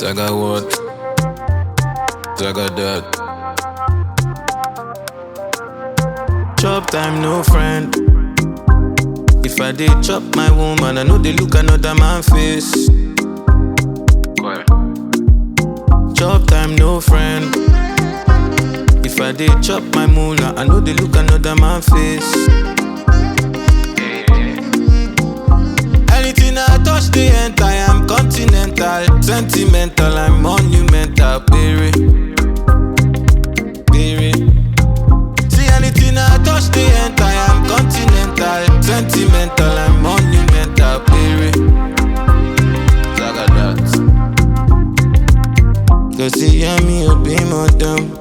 Zaga what? Zaga that. Chop time, no friend. If I did chop my woman, I know they look another man face. Chop time, no friend. If I did chop my moolah, I know they look another man face. Anything I touch, they enter. I am continental, sentimental, I'm monumental, baby. See anything I touch, they enter. I am continental, sentimental, I'm monumental, baby. Zaga that. Cause see me up in my dumb.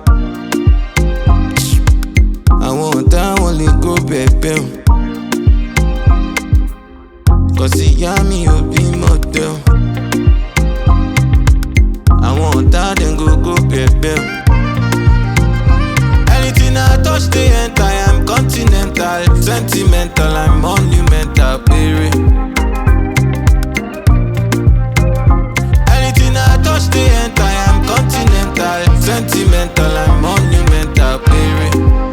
I only go baby. Cause see me up in my dumb. I want that then go baby. Anything I touch, they enter. I am continental, sentimental, I'm monumental, baby. Anything I touch, they enter. I am continental, sentimental, I'm monumental, baby.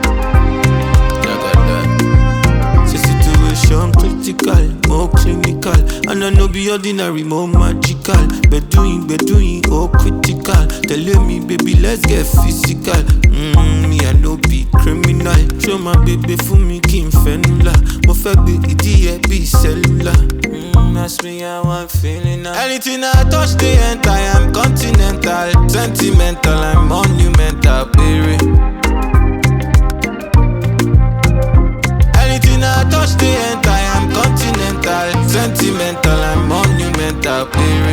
See situation critical, more clinical, and I know be ordinary, more magical. Bedouin, oh critical. Telling me, baby, let's get physical. Me, I know be criminal. Show my baby for me, Kim Fenula. Mo fẹ́ be idiot, be cellular. Ask me how I'm feeling now. Anything I touch, they enter. I am continental, sentimental, I'm monumental, baby. Anything I touch, they enter. I am continental, sentimental, I'm monumental, baby.